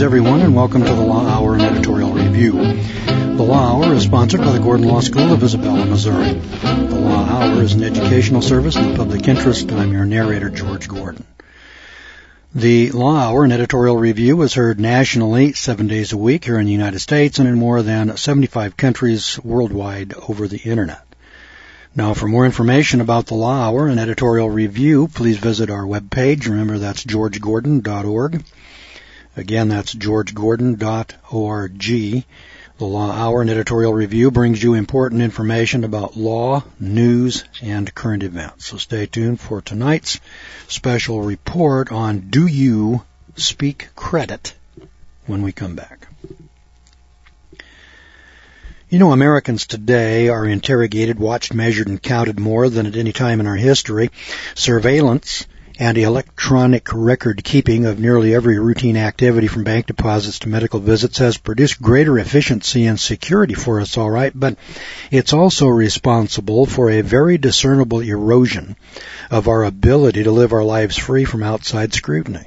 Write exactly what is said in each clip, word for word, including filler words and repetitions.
everyone, and welcome to the Law Hour and Editorial Review. The Law Hour is sponsored by the Gordon Law School of Isabella, Missouri. The Law Hour is an educational service in the public interest, and I'm your narrator, George Gordon. The Law Hour and Editorial Review is heard nationally seven days a week here in the United States and in more than seventy-five countries worldwide over the Internet. Now, for more information about the Law Hour and Editorial Review, please visit our webpage. Remember, that's george gordon dot org. Again, that's george gordon dot org. The Law Hour and Editorial Review brings you important information about law, news, and current events. So stay tuned for tonight's special report on Do You Speak Credit when we come back. You know, Americans today are interrogated, watched, measured, and counted more than at any time in our history. Surveillance and electronic record keeping of nearly every routine activity from bank deposits to medical visits has produced greater efficiency and security for us, all right, but it's also responsible for a very discernible erosion of our ability to live our lives free from outside scrutiny.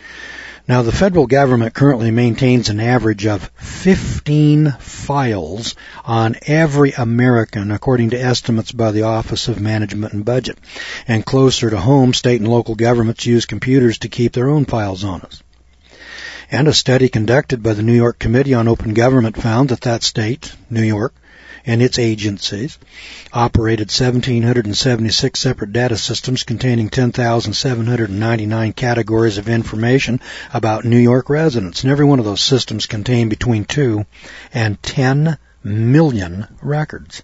Now, the federal government currently maintains an average of fifteen files on every American, according to estimates by the Office of Management and Budget. And closer to home, state and local governments use computers to keep their own files on us. And a study conducted by the New York Committee on Open Government found that that state, New York, and its agencies operated one thousand seven hundred seventy-six separate data systems containing ten thousand seven hundred ninety-nine categories of information about New York residents. And every one of those systems contained between two and ten million records.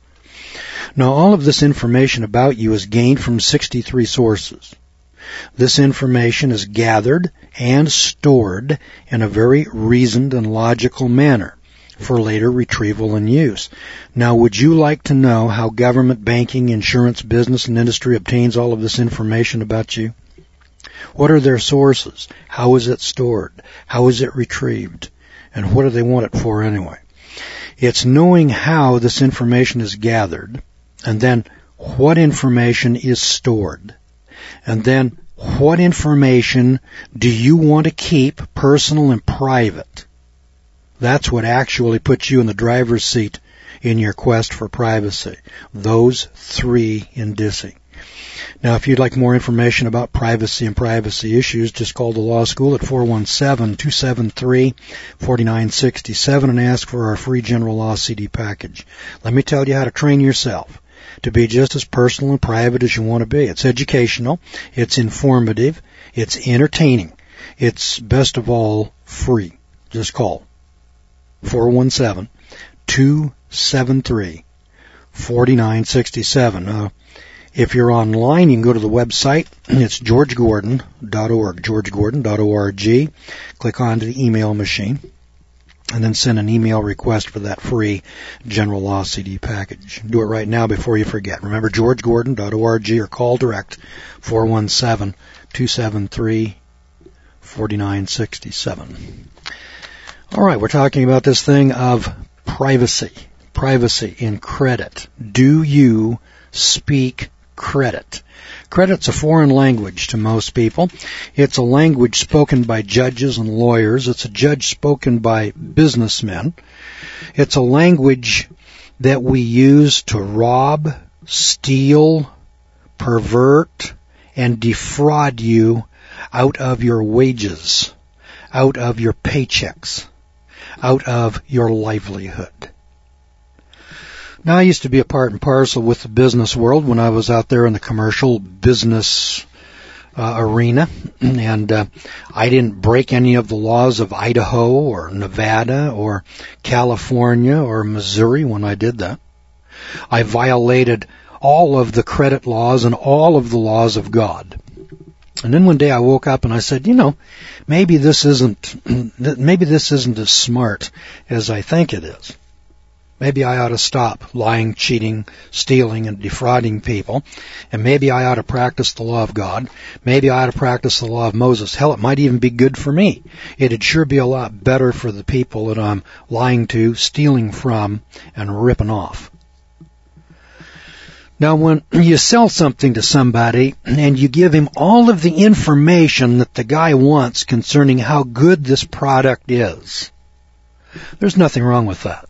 Now, all of this information about you is gained from sixty-three sources. This information is gathered and stored in a very reasoned and logical manner for later retrieval and use. Now, would you like to know how government, banking, insurance, business, and industry obtains all of this information about you? What are their sources? How is it stored? How is it retrieved? And what do they want it for anyway? It's knowing how this information is gathered, and then what information is stored, and then what information do you want to keep personal and private. That's what actually puts you in the driver's seat in your quest for privacy. Those three indicia. Now, if you'd like more information about privacy and privacy issues, just call the law school at four one seven, two seven three, four nine six seven and ask for our free general law C D package. Let me tell you how to train yourself to be just as personal and private as you want to be. It's educational, it's informative, it's entertaining, it's best of all free. Just call four one seven, two seven three, four nine six seven. Uh, if you're online, you can go to the website. It's george gordon dot org, george gordon dot org. Click onto the email machine, and then send an email request for that free General Law C D package. Do it right now before you forget. Remember, george gordon dot org, or call direct four one seven, two seven three, four nine six seven. All right, we're talking about this thing of privacy, privacy in credit. Do you speak credit? Credit's a foreign language to most people. It's a language spoken by judges and lawyers. It's a judge spoken by businessmen. It's a language that we use to rob, steal, pervert, and defraud you out of your wages, out of your paychecks, out of your livelihood. Now, I used to be a part and parcel with the business world when I was out there in the commercial business uh, arena, and uh, I didn't break any of the laws of Idaho or Nevada or California or Missouri when I did that. I violated all of the credit laws and all of the laws of God. And then one day I woke up and I said, you know, maybe this isn't, maybe this isn't as smart as I think it is. Maybe I ought to stop lying, cheating, stealing, and defrauding people. And maybe I ought to practice the law of God. Maybe I ought to practice the law of Moses. Hell, it might even be good for me. It'd sure be a lot better for the people that I'm lying to, stealing from, and ripping off. Now, when you sell something to somebody and you give him all of the information that the guy wants concerning how good this product is, there's nothing wrong with that.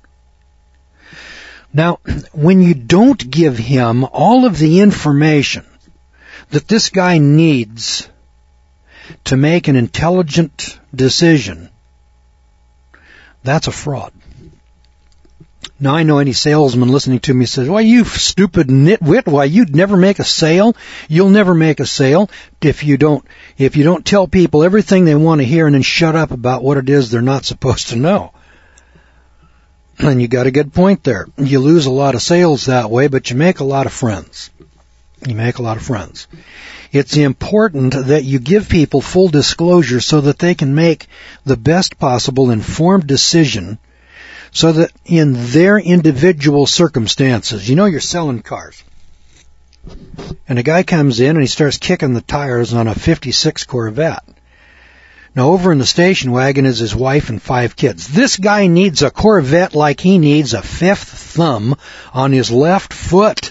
Now, when you don't give him all of the information that this guy needs to make an intelligent decision, that's a fraud. Now, I know any salesman listening to me says, why, you stupid nitwit, why, you'd never make a sale. You'll never make a sale if you don't, if you don't tell people everything they want to hear and then shut up about what it is they're not supposed to know. And you got a good point there. You lose a lot of sales that way, but you make a lot of friends. You make a lot of friends. It's important that you give people full disclosure so that they can make the best possible informed decision, so that in their individual circumstances, you know, you're selling cars, and a guy comes in and he starts kicking the tires on a fifty-six Corvette. Now, over in the station wagon is his wife and five kids. This guy needs a Corvette like he needs a fifth thumb on his left foot.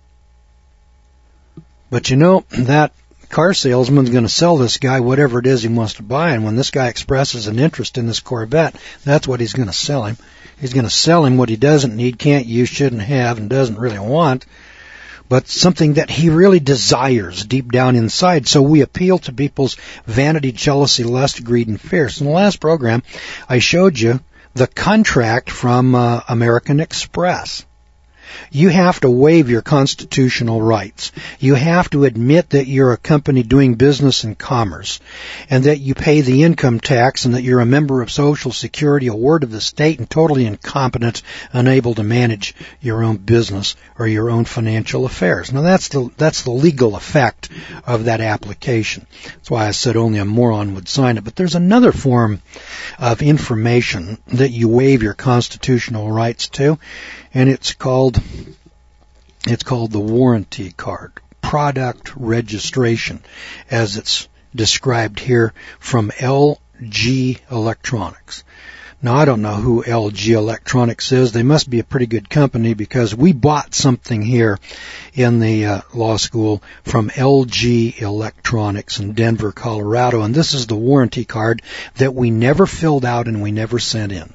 But you know, that car salesman's going to sell this guy whatever it is he wants to buy, and when this guy expresses an interest in this Corvette, that's what he's going to sell him. He's going to sell him what he doesn't need, can't use, shouldn't have, and doesn't really want, but something that he really desires deep down inside. So we appeal to people's vanity, jealousy, lust, greed, and fear. So in the last program, I showed you the contract from uh, American Express. You have to waive your constitutional rights. You have to admit that you're a company doing business in commerce, and that you pay the income tax, and that you're a member of Social Security, a ward of the state, and totally incompetent, unable to manage your own business or your own financial affairs. Now that's the that's the legal effect of that application. That's why I said only a moron would sign it. But there's another form of information that you waive your constitutional rights to, and it's called it's called the warranty card, product registration, as it's described here from L G Electronics. Now, I don't know who L G Electronics is. They must be a pretty good company, because we bought something here in the uh, law school from L G Electronics in Denver, Colorado, and this is the warranty card that we never filled out and we never sent in.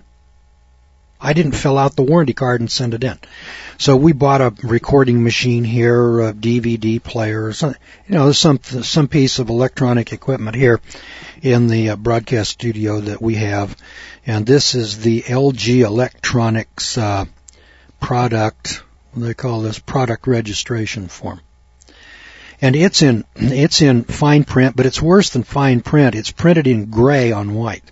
I didn't fill out the warranty card and send it in. So we bought a recording machine here, a D V D player, some, you know, some some piece of electronic equipment here in the uh, broadcast studio that we have. And this is the L G Electronics uh, product, what do they call this, product registration form. And it's in it's in fine print, but it's worse than fine print. It's printed in gray on white.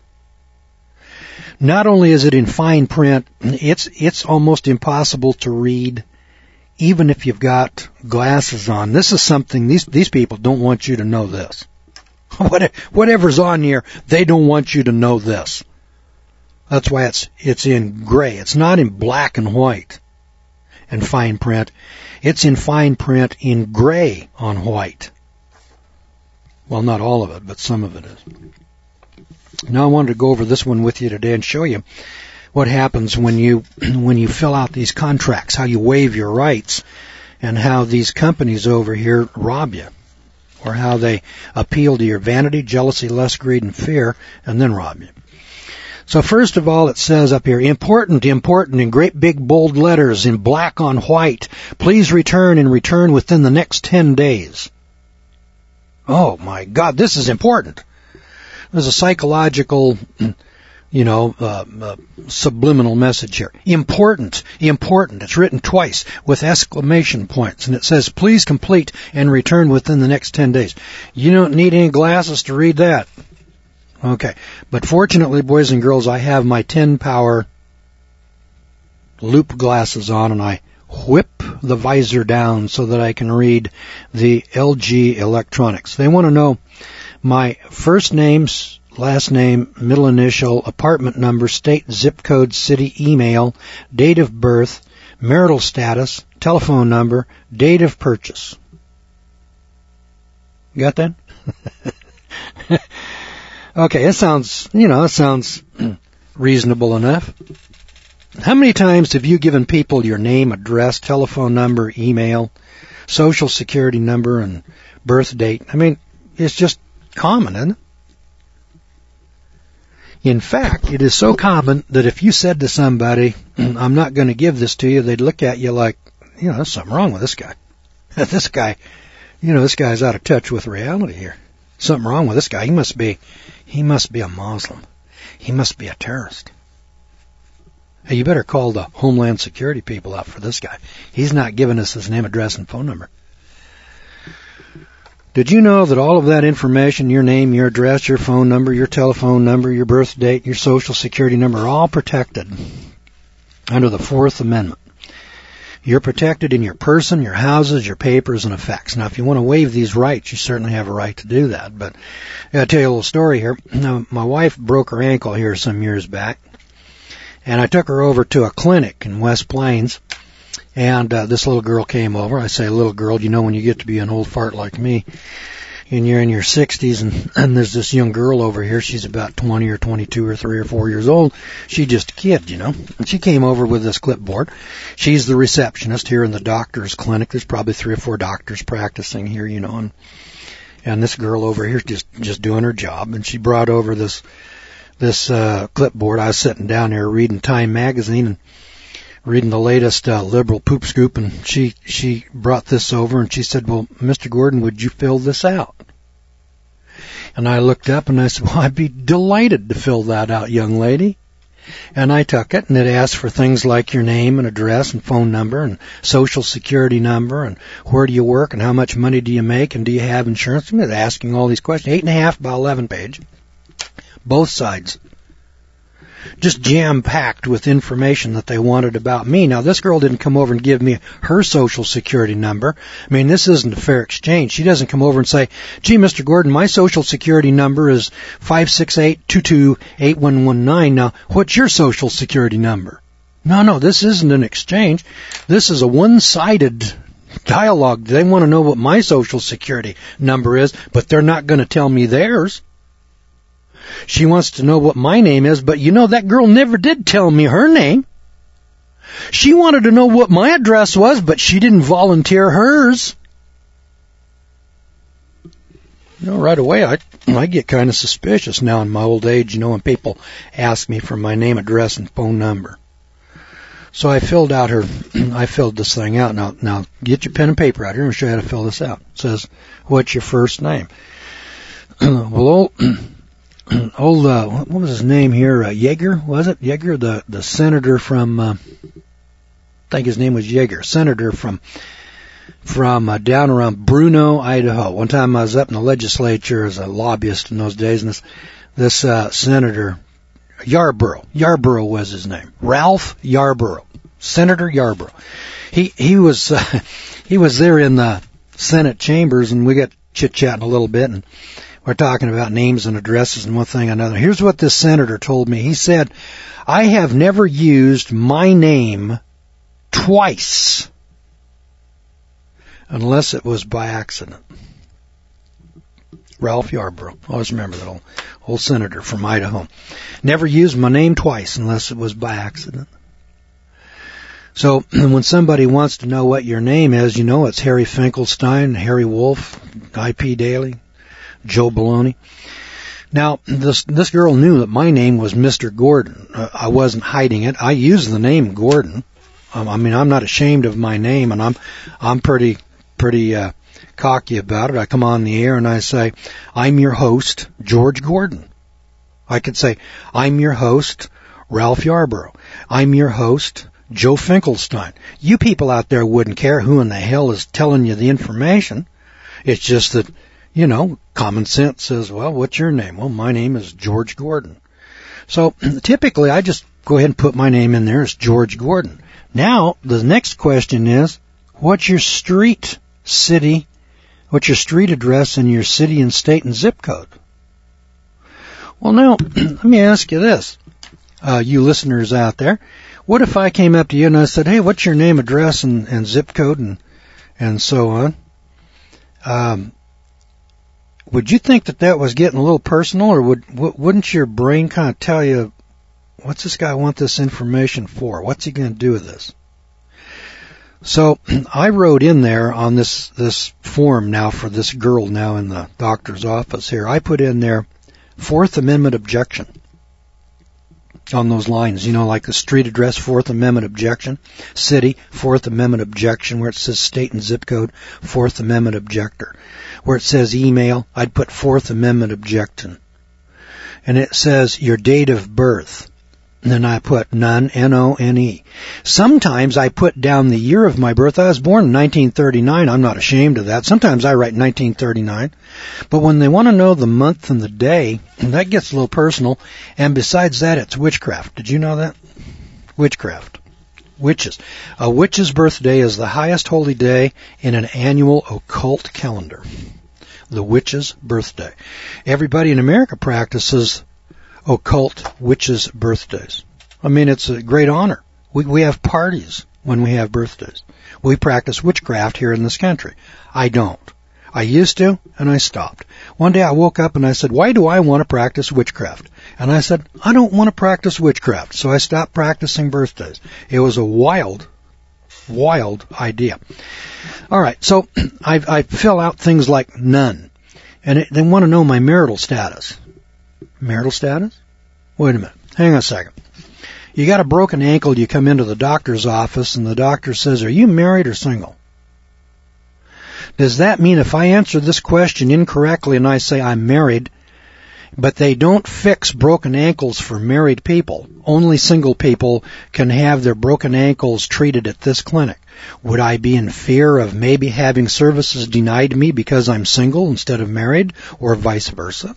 Not only is it in fine print, it's it's almost impossible to read, even if you've got glasses on. This is something, these these people don't want you to know this. Whatever's on here, they don't want you to know this. That's why it's it's in gray. It's not in black and white and fine print. It's in fine print in gray on white. Well, not all of it, but some of it is. Now I wanted to go over this one with you today and show you what happens when you when you fill out these contracts, how you waive your rights, and how these companies over here rob you, or how they appeal to your vanity, jealousy, lust, greed, and fear, and then rob you. So first of all, it says up here, important, important, in great big bold letters in black on white, please return and return within the next ten days. Oh my God, this is important. There's a psychological, you know, uh, uh, subliminal message here. Important, important. It's written twice with exclamation points, and it says, please complete and return within the next ten days. You don't need any glasses to read that. Okay. But fortunately, boys and girls, I have my ten power loop glasses on, and I whip the visor down so that I can read the L G Electronics. They want to know my first name, last name, middle initial, apartment number, state, zip code, city, email, date of birth, marital status, telephone number, date of purchase. You got that? Okay, it sounds, you know, it sounds reasonable enough. How many times have you given people your name, address, telephone number, email, social security number, and birth date? I mean, it's just common, isn't it? In fact, it is so common that if you said to somebody, I'm not going to give this to you, they'd look at you like, you know, there's something wrong with this guy. This guy, you know, this guy's out of touch with reality here. Something wrong with this guy. He must be, he must be a Muslim. He must be a terrorist. Hey, you better call the Homeland Security people out for this guy. He's not giving us his name, address, and phone number. Did you know that all of that information, your name, your address, your phone number, your telephone number, your birth date, your social security number, are all protected under the Fourth Amendment? You're protected in your person, your houses, your papers, and effects. Now, if you want to waive these rights, you certainly have a right to do that. But I'll tell you a little story here. Now, my wife broke her ankle here some years back, and I took her over to a clinic in West Plains, and uh, this little girl came over. I say little girl, you know when you get to be an old fart like me, and you're in your sixties, and, and there's this young girl over here. She's about twenty or twenty-two or three or four years old. She's just a kid, you know. And she came over with this clipboard. She's the receptionist here in the doctor's clinic. There's probably three or four doctors practicing here, you know. And, and this girl over here is just, just doing her job. And she brought over this this uh, clipboard. I was sitting down there reading Time magazine and reading the latest uh, liberal poop scoop, and she she brought this over, and she said, well, Mister Gordon, would you fill this out? And I looked up, and I said, well, I'd be delighted to fill that out, young lady. And I took it, and it asked for things like your name and address and phone number and social security number and where do you work and how much money do you make and do you have insurance? It's asking all these questions. Eight and a half by eleven page. Both sides. Just jam-packed with information that they wanted about me. Now, this girl didn't come over and give me her social security number. I mean, this isn't a fair exchange. She doesn't come over and say, gee, Mister Gordon, my social security number is five six eight, two two eight one one nine. Now, what's your social security number? No, no, this isn't an exchange. This is a one-sided dialogue. They want to know what my social security number is, but they're not going to tell me theirs. She wants to know what my name is, but you know, that girl never did tell me her name. She wanted to know what my address was, but she didn't volunteer hers. You know, right away, I, I get kind of suspicious now in my old age, you know, when people ask me for my name, address, and phone number. So I filled out her, I filled this thing out. Now, now get your pen and paper out here and show you how to fill this out. It says, what's your first name? Well, old... Old, uh, what was his name here? Uh, Yeager, was it? Yeager, the, the senator from, uh, I think his name was Yeager, senator from, from uh, down around Bruno, Idaho. One time I was up in the legislature as a lobbyist in those days, and this, this, uh, senator, Yarborough, Yarborough was his name. Ralph Yarborough. Senator Yarborough. He, he was, uh, he was there in the Senate chambers, and we got chit-chatting a little bit, and we're talking about names and addresses and one thing and another. Here's what this senator told me. He said, I have never used my name twice unless it was by accident. Ralph Yarborough. I always remember that old, old senator from Idaho. Never used my name twice unless it was by accident. So when somebody wants to know what your name is, you know it's Harry Finkelstein, Harry Wolf, I P Daly, Joe Baloney. Now, this this girl knew that my name was Mister Gordon. Uh, I wasn't hiding it. I use the name Gordon. Um, I mean, I'm not ashamed of my name, and I'm I'm pretty pretty uh, cocky about it. I come on the air and I say, I'm your host, George Gordon. I could say, I'm your host, Ralph Yarborough. I'm your host, Joe Finkelstein. You people out there wouldn't care who in the hell is telling you the information. It's just that, you know, common sense says, well, what's your name? Well, my name is George Gordon. So typically I just go ahead and put my name in there as George Gordon. Now, the next question is, what's your street, city, what's your street address and your city and state and zip code? Well, now, let me ask you this, uh, you listeners out there. What if I came up to you and I said, hey, what's your name, address, and, and zip code, and and so on? Um, would you think that that was getting a little personal, or would wouldn't your brain kind of tell you, what's this guy want this information for? What's he going to do with this? So I wrote in there on this, this form now for this girl now in the doctor's office here. I put in there Fourth Amendment objection on those lines, you know, like the street address, Fourth Amendment objection, city, Fourth Amendment objection, where it says state and zip code, Fourth Amendment objector. Where it says email, I'd put Fourth Amendment objection. And it says your date of birth. And then I put none, N O N E. Sometimes I put down the year of my birth. I was born in nineteen thirty-nine. I'm not ashamed of that. Sometimes I write nineteen thirty-nine. But when they want to know the month and the day, that gets a little personal. And besides that, it's witchcraft. Did you know that? Witchcraft. Witches. A witch's birthday is the highest holy day in an annual occult calendar. The witch's birthday. Everybody in America practices occult witches' birthdays. I mean, it's a great honor. We we have parties when we have birthdays. We practice witchcraft here in this country. I don't. I used to, and I stopped. One day I woke up and I said, why do I want to practice witchcraft? And I said, I don't want to practice witchcraft. So I stopped practicing birthdays. It was a wild, wild idea. All right, so I, I fill out things like none. And it, they want to know my marital status. Marital status? Wait a minute. Hang on a second. You got a broken ankle, you come into the doctor's office, and the doctor says, are you married or single? Does that mean if I answer this question incorrectly and I say I'm married, but they don't fix broken ankles for married people, only single people can have their broken ankles treated at this clinic, would I be in fear of maybe having services denied me because I'm single instead of married, or vice versa?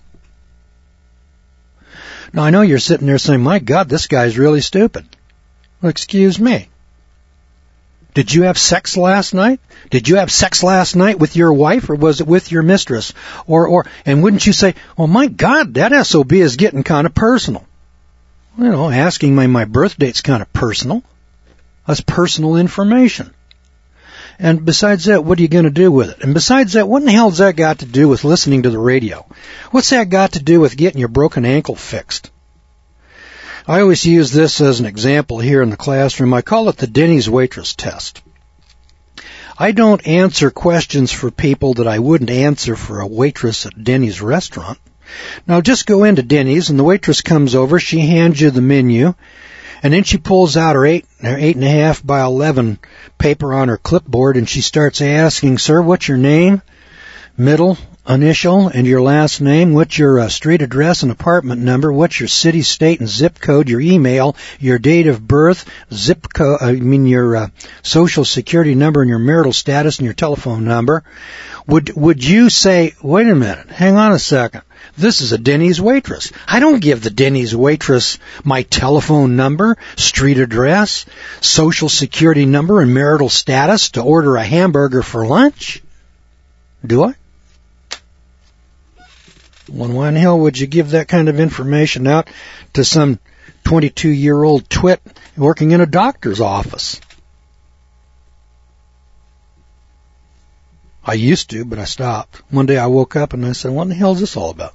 Now, I know you're sitting there saying, my God, this guy's really stupid. Well, excuse me. Did you have sex last night? Did you have sex last night with your wife, or was it with your mistress? Or, or, and wouldn't you say, oh my God, that S O B is getting kind of personal. You know, asking my, my birth date's kind of personal. That's personal information. And besides that, what are you going to do with it? And besides that, what in the hell has that got to do with listening to the radio? What's that got to do with getting your broken ankle fixed? I always use this as an example here in the classroom. I call it the Denny's waitress test. I don't answer questions for people that I wouldn't answer for a waitress at Denny's restaurant. Now, just go into Denny's, and the waitress comes over. She hands you the menu. And then she pulls out her eight, her eight and a half by eleven paper on her clipboard, and she starts asking, sir, what's your name, middle initial, and your last name? What's your uh, street address and apartment number? What's your city, state, and zip code? Your email, your date of birth, zip code, I mean your uh, social security number, and your marital status, and your telephone number. Would would you say, wait a minute, hang on a second. This is a Denny's waitress. I don't give the Denny's waitress my telephone number, street address, social security number, and marital status to order a hamburger for lunch. Do I? Well, why in the hell would you give that kind of information out to some twenty-two-year-old twit working in a doctor's office? I used to, but I stopped. One day I woke up and I said, what in the hell is this all about?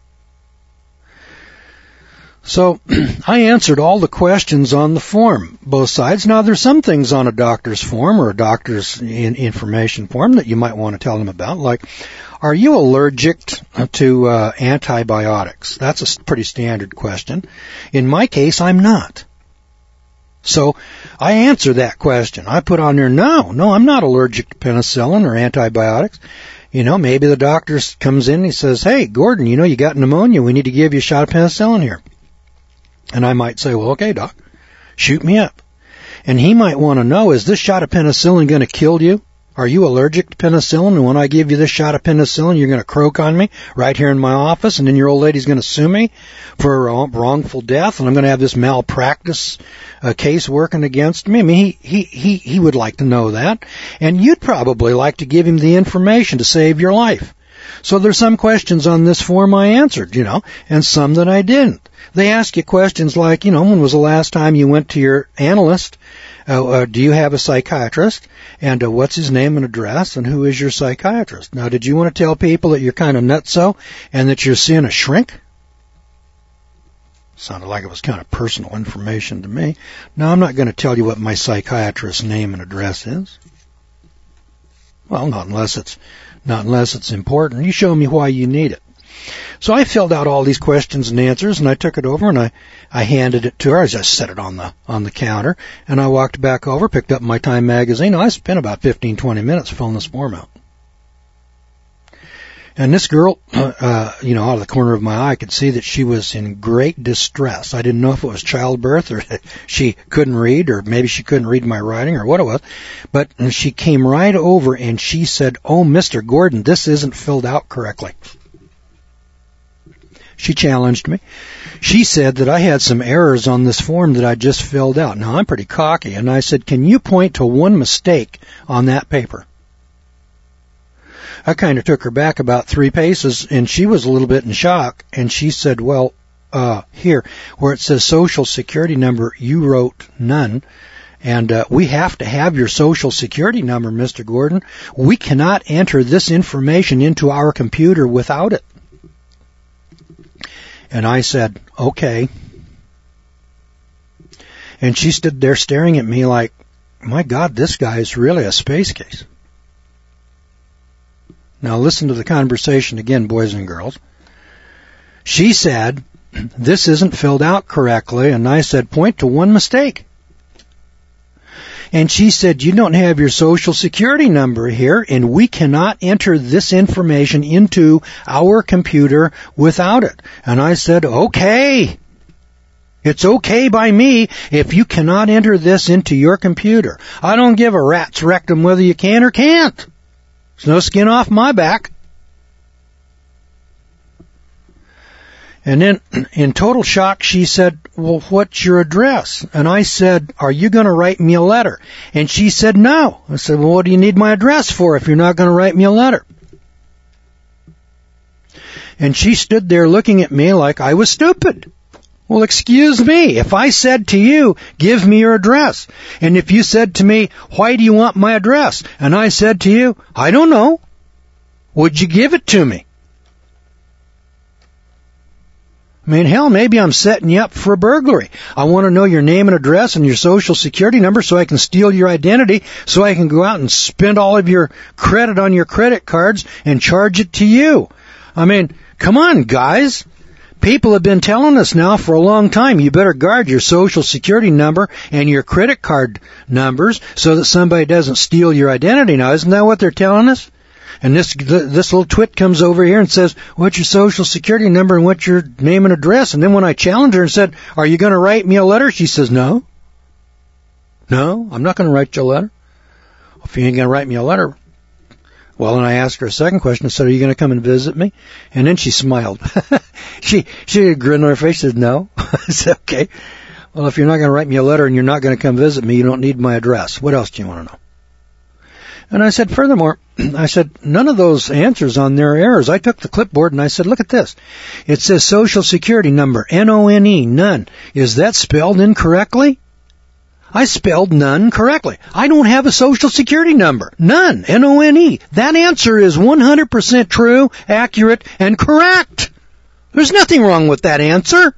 So I answered all the questions on the form, both sides. Now, there's some things on a doctor's form or a doctor's in information form that you might want to tell them about, like, are you allergic to uh, antibiotics? That's a pretty standard question. In my case, I'm not. So I answer that question. I put on there, no, no, I'm not allergic to penicillin or antibiotics. You know, maybe the doctor comes in and he says, hey, Gordon, you know, you got pneumonia. We need to give you a shot of penicillin here. And I might say, well, okay, doc, shoot me up. And he might want to know, is this shot of penicillin going to kill you? Are you allergic to penicillin? And when I give you this shot of penicillin, you're going to croak on me right here in my office, and then your old lady's going to sue me for wrongful death, and I'm going to have this malpractice uh, case working against me. I mean, he, he, he, he would like to know that. And you'd probably like to give him the information to save your life. So there's some questions on this form I answered, you know, and some that I didn't. They ask you questions like, you know, when was the last time you went to your analyst? Uh, uh, do you have a psychiatrist? And uh, what's his name and address? And who is your psychiatrist? Now, did you want to tell people that you're kind of nutso and that you're seeing a shrink? Sounded like it was kind of personal information to me. Now, I'm not going to tell you what my psychiatrist's name and address is. Well, not unless it's, not unless it's important. You show me why you need it. So I filled out all these questions and answers, and I took it over and I, I handed it to her. I just set it on the, on the counter, and I walked back over, picked up my Time magazine. I spent about fifteen, twenty minutes filling this form out. And this girl, uh, you know, out of the corner of my eye, I could see that she was in great distress. I didn't know if it was childbirth or she couldn't read, or maybe she couldn't read my writing or what it was. But she came right over and she said, "Oh, Mister Gordon, this isn't filled out correctly." She challenged me. She said that I had some errors on this form that I just filled out. Now, I'm pretty cocky, and I said, "Can you point to one mistake on that paper?" I kind of took her back about three paces, and she was a little bit in shock, and she said, "Well, uh, here, where it says Social Security number, you wrote none, and uh, we have to have your Social Security number, Mister Gordon. We cannot enter this information into our computer without it." And I said, "Okay." And she stood there staring at me like, my God, this guy is really a space case. Now listen to the conversation again, boys and girls. She said, "This isn't filled out correctly." And I said, "Point to one mistake." And she said, "You don't have your Social Security number here, and we cannot enter this information into our computer without it." And I said, "Okay. It's okay by me if you cannot enter this into your computer. I don't give a rat's rectum whether you can or can't. There's no skin off my back." And then, in total shock, she said, "Well, what's your address?" And I said, "Are you going to write me a letter?" And she said, "No." I said, "Well, what do you need my address for if you're not going to write me a letter?" And she stood there looking at me like I was stupid. Well, excuse me, if I said to you, "Give me your address," and if you said to me, "Why do you want my address?" and I said to you, "I don't know," would you give it to me? I mean, hell, maybe I'm setting you up for a burglary. I want to know your name and address and your Social Security number so I can steal your identity, so I can go out and spend all of your credit on your credit cards and charge it to you. I mean, come on, guys. People have been telling us now for a long time, you better guard your Social Security number and your credit card numbers so that somebody doesn't steal your identity. Now, isn't that what they're telling us? And this this little twit comes over here and says, "What's your Social Security number and what's your name and address?" And then when I challenged her and said, "Are you going to write me a letter?" she says, "No. No, I'm not going to write you a letter." Well, if you ain't going to write me a letter. Well, and I asked her a second question. I said, "Are you going to come and visit me?" And then she smiled. she she had a grin on her face. She said, "No." I said, "Okay. Well, if you're not going to write me a letter and you're not going to come visit me, you don't need my address. What else do you want to know?" And I said, furthermore, I said, none of those answers on there are errors. I took the clipboard and I said, "Look at this. It says Social Security number, N O N E, none. Is that spelled incorrectly?" I spelled none correctly. I don't have a Social Security number. None. N O N E. That answer is one hundred percent true, accurate, and correct. There's nothing wrong with that answer.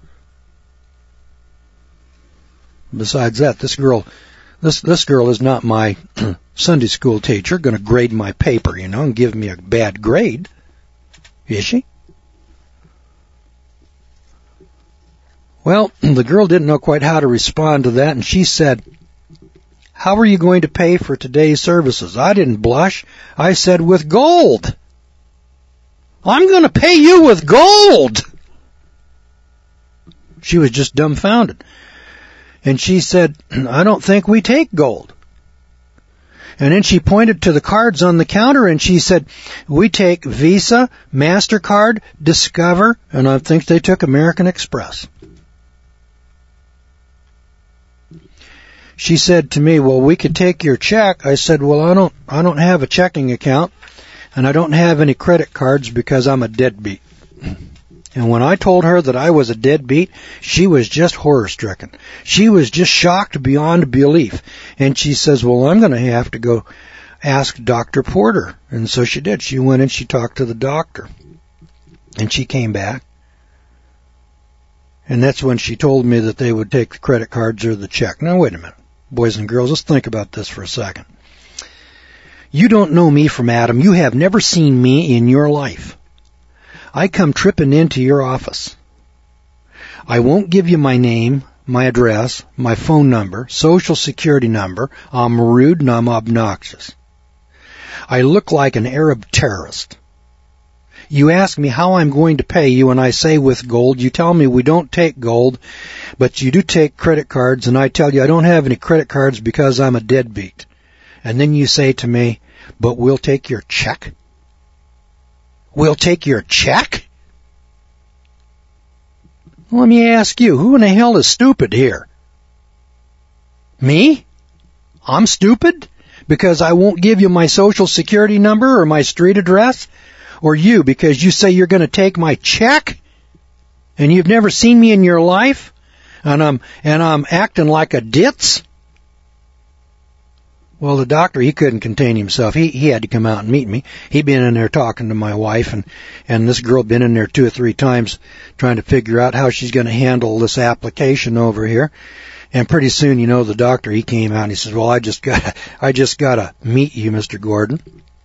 Besides that, this girl, this, this girl is not my Sunday school teacher going to grade my paper, you know, and give me a bad grade. Is she? Well, the girl didn't know quite how to respond to that, and she said, "How are you going to pay for today's services?" I didn't blush. I said, "With gold." "I'm going to pay you with gold." She was just dumbfounded. And she said, "I don't think we take gold." And then she pointed to the cards on the counter and she said, "We take Visa, MasterCard, Discover," and I think they took American Express. She said to me, "Well, we could take your check." I said, "Well, I don't, I don't have a checking account and I don't have any credit cards because I'm a deadbeat." And when I told her that I was a deadbeat, she was just horror-stricken. She was just shocked beyond belief. And she says, "Well, I'm going to have to go ask Doctor Porter." And so she did. She went and she talked to the doctor. And she came back. And that's when she told me that they would take the credit cards or the check. Now, wait a minute, boys and girls, let's think about this for a second. You don't know me from Adam. You have never seen me in your life. I come tripping into your office. I won't give you my name, my address, my phone number, social security number. I'm rude and I'm obnoxious. I look like an Arab terrorist. You ask me how I'm going to pay you, and I say with gold. You tell me we don't take gold, but you do take credit cards, and I tell you I don't have any credit cards because I'm a deadbeat. And then you say to me, but we'll take your check? We'll take your check? Let me ask you, who in the hell is stupid here? Me? I'm stupid? Because I won't give you my social security number or my street address? Or you, because you say you're going to take my check? And you've never seen me in your life? And I'm, and I'm acting like a ditz? Well, the doctor, he couldn't contain himself. He, he had to come out and meet me. He'd been in there talking to my wife, and, and this girl been in there two or three times trying to figure out how she's going to handle this application over here. And pretty soon, you know, the doctor, he came out and he says, well, I just got, I just got to meet you, Mister Gordon.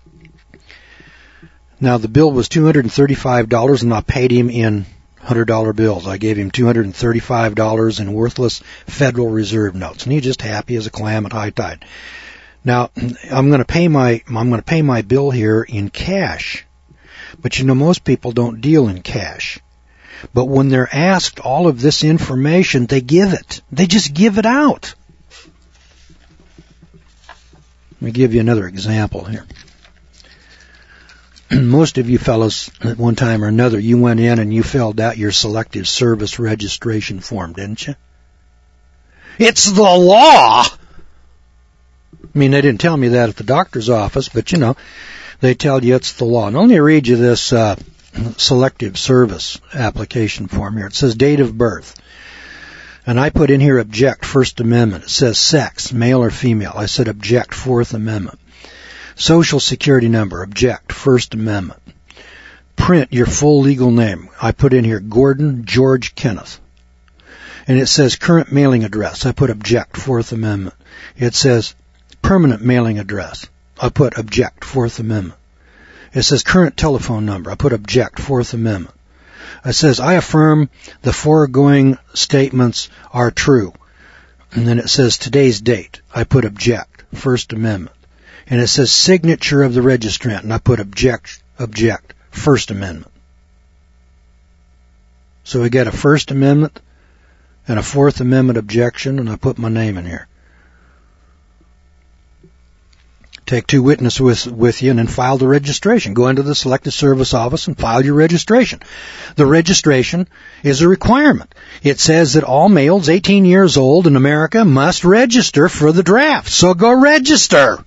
Now, the bill was two hundred thirty-five dollars, and I paid him in one hundred dollar bills. I gave him two hundred thirty-five dollars in worthless Federal Reserve notes, and he's just happy as a clam at high tide. Now, I'm going to pay my, I'm going to pay my bill here in cash. But you know, most people don't deal in cash. But when they're asked all of this information, they give it. They just give it out. Let me give you another example here. Most of you fellows, at one time or another, you went in and you filled out your Selective Service registration form, didn't you? It's the law! I mean, they didn't tell me that at the doctor's office, but, you know, they tell you it's the law. And let me read you this uh, Selective Service application form here. It says date of birth. And I put in here object, First Amendment. It says sex, male or female. I said object, Fourth Amendment. Social Security number, object, First Amendment. Print your full legal name. I put in here Gordon George Kenneth. And it says current mailing address. I put object, Fourth Amendment. It says permanent mailing address. I put object, Fourth Amendment. It says current telephone number. I put object, Fourth Amendment. It says I affirm the foregoing statements are true. And then it says today's date. I put object, First Amendment. And it says signature of the registrant, and I put object, object, First Amendment. So we got a First Amendment and a Fourth Amendment objection, and I put my name in here. Take two witnesses with, with you and then file the registration. Go into the Selective Service office and file your registration. The registration is a requirement. It says that all males eighteen years old in America must register for the draft. So go register.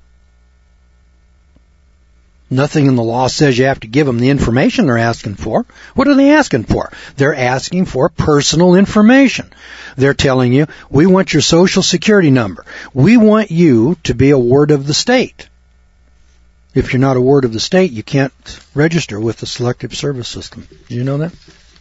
Nothing in the law says you have to give them the information they're asking for. What are they asking for? They're asking for personal information. They're telling you, we want your social security number. We want you to be a ward of the state. If you're not a ward of the state, you can't register with the Selective Service System. Do you know that?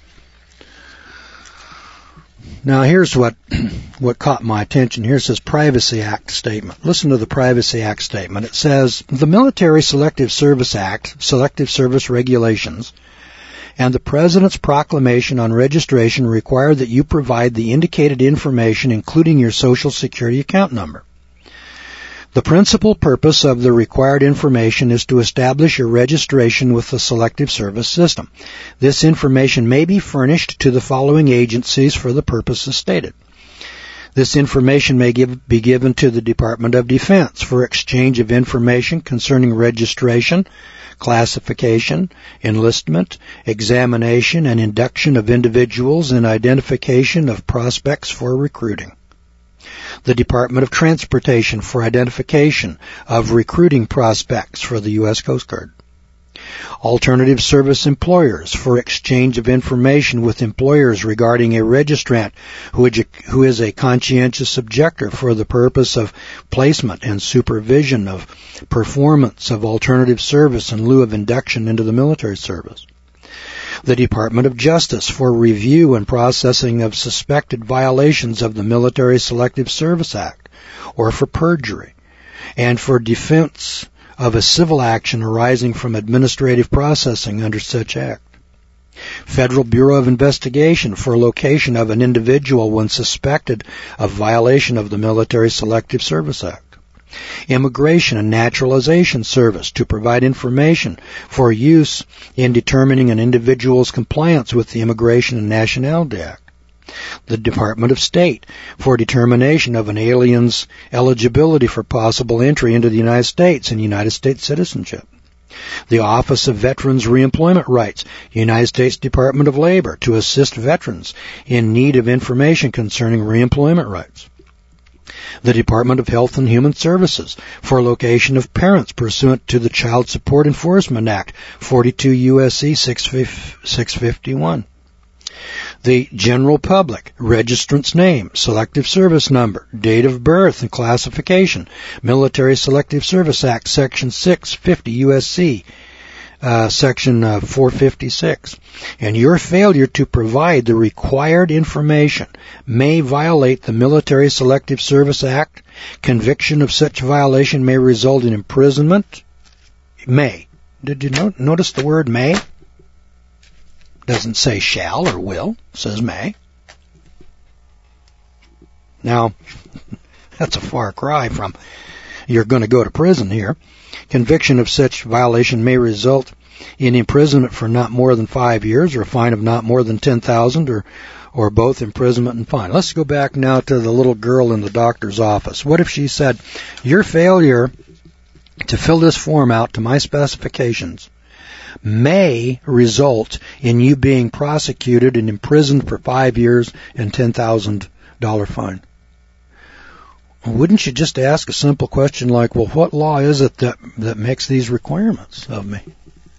Now, here's what what caught my attention. Here it says Privacy Act statement. Listen to the Privacy Act statement. It says, the Military Selective Service Act, Selective Service Regulations, and the President's proclamation on registration require that you provide the indicated information, including your Social Security account number. The principal purpose of the required information is to establish your registration with the Selective Service System. This information may be furnished to the following agencies for the purposes stated. This information may give, be given to the Department of Defense for exchange of information concerning registration, classification, enlistment, examination, and induction of individuals and identification of prospects for recruiting. The Department of Transportation for identification of recruiting prospects for the U S Coast Guard. Alternative service employers for exchange of information with employers regarding a registrant who is a conscientious objector for the purpose of placement and supervision of performance of alternative service in lieu of induction into the military service. The Department of Justice for review and processing of suspected violations of the Military Selective Service Act, or for perjury, and for defense of a civil action arising from administrative processing under such act. Federal Bureau of Investigation for location of an individual when suspected of violation of the Military Selective Service Act. Immigration and Naturalization Service to provide information for use in determining an individual's compliance with the Immigration and Nationality Act. The Department of State for determination of an alien's eligibility for possible entry into the United States and United States citizenship. The Office of Veterans Reemployment Rights, United States Department of Labor, to assist veterans in need of information concerning reemployment rights. The Department of Health and Human Services for location of parents pursuant to the Child Support Enforcement Act, forty-two U S C six fifty-one. The General Public, registrant's name, selective service number, date of birth and classification, Military Selective Service Act, Section six fifty U S C, uh, Section uh, four fifty-six. And your failure to provide the required information may violate the Military Selective Service Act. Conviction of such violation may result in imprisonment. May. Did you no- notice the word may? Doesn't say shall or will, says may. Now, that's a far cry from you're going to go to prison here. Conviction of such violation may result in imprisonment for not more than five years or a fine of not more than ten thousand dollars or, or both imprisonment and fine. Let's go back now to the little girl in the doctor's office. What if she said, your failure to fill this form out to my specifications may result in you being prosecuted and imprisoned for five years and ten thousand dollars fine. Wouldn't you just ask a simple question like, well, what law is it that, that makes these requirements of me?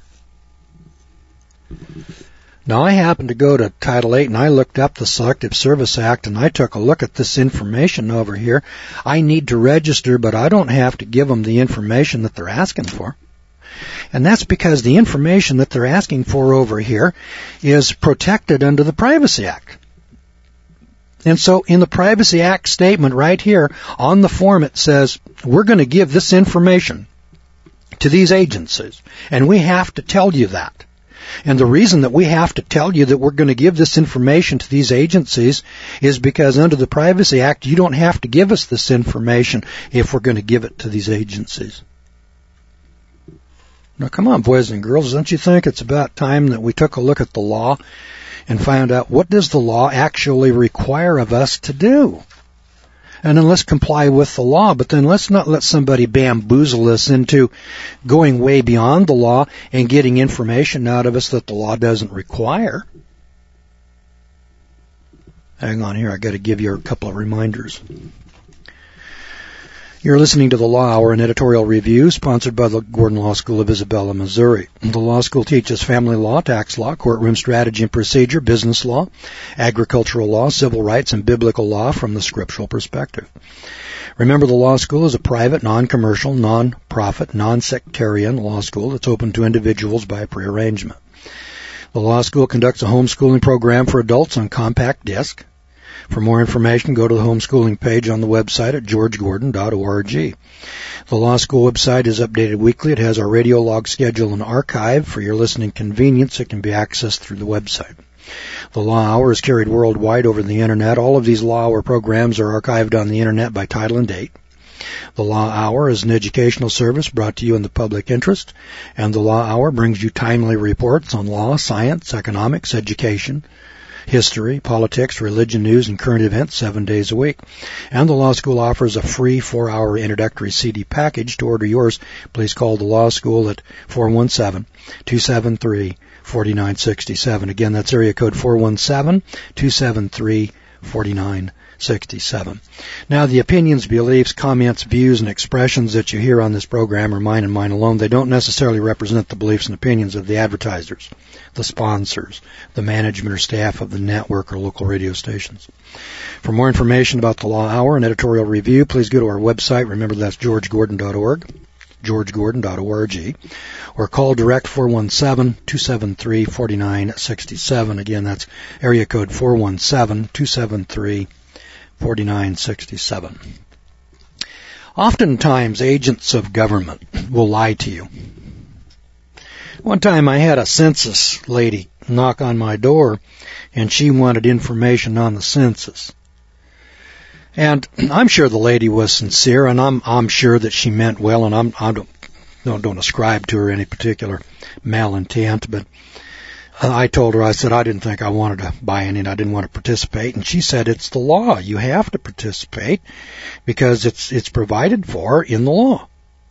Now, I happened to go to Title eight and I looked up the Selective Service Act and I took a look at this information over here. I need to register, but I don't have to give them the information that they're asking for. And that's because the information that they're asking for over here is protected under the Privacy Act. And so in the Privacy Act statement right here on the form it says, we're going to give this information to these agencies, and we have to tell you that. And the reason that we have to tell you that we're going to give this information to these agencies is because under the Privacy Act, you don't have to give us this information if we're going to give it to these agencies. Now, come on, boys and girls, don't you think it's about time that we took a look at the law and found out what does the law actually require of us to do? And then let's comply with the law, but then let's not let somebody bamboozle us into going way beyond the law and getting information out of us that the law doesn't require. Hang on here, I got to give you a couple of reminders. You're listening to the Law Hour, an editorial review sponsored by the Gordon Law School of Isabella, Missouri. The law school teaches family law, tax law, courtroom strategy and procedure, business law, agricultural law, civil rights, and biblical law from the scriptural perspective. Remember, the law school is a private, non-commercial, non-profit, non-sectarian law school that's open to individuals by prearrangement. The law school conducts a homeschooling program for adults on compact disc. For more information, go to the homeschooling page on the website at george gordon dot org. The law school website is updated weekly. It has our radio log schedule and archive. For your listening convenience, it can be accessed through the website. The Law Hour is carried worldwide over the Internet. All of these Law Hour programs are archived on the Internet by title and date. The Law Hour is an educational service brought to you in the public interest, and the Law Hour brings you timely reports on law, science, economics, education, history, politics, religion, news, and current events seven days a week. And the Law School offers a free four-hour introductory C D package. To order yours, please call the Law School at four one seven, two seven three, four nine six seven. Again, that's area code four one seven, two seven three, four nine six seven. Now, the opinions, beliefs, comments, views, and expressions that you hear on this program are mine and mine alone. They don't necessarily represent the beliefs and opinions of the advertisers, the sponsors, the management or staff of the network or local radio stations. For more information about the Law Hour and editorial review, please go to our website. Remember, that's george gordon dot org. george gordon dot org, or call direct four one seven, two seven three, four nine six seven. Again, that's area code four one seven, two seven three, four nine six seven. Oftentimes, agents of government will lie to you. One time I had a census lady knock on my door, and she wanted information on the census. And I'm sure the lady was sincere, and I'm I'm sure that she meant well, and I'm I don't don't, don't ascribe to her any particular malintent, but I told her, I said I didn't think I wanted to buy any, and I didn't want to participate, and she said it's the law. You have to participate because it's it's provided for in the law.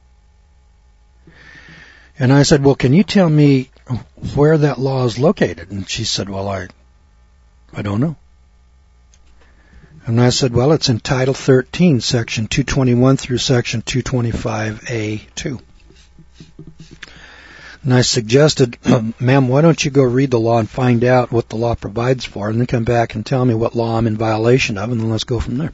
And I said, well, can you tell me where that law is located? And she said, well, I I don't know. And I said, well, it's in Title thirteen, Section two twenty-one through Section two twenty-five A two. And I suggested, ma'am, why don't you go read the law and find out what the law provides for, and then come back and tell me what law I'm in violation of, and then let's go from there.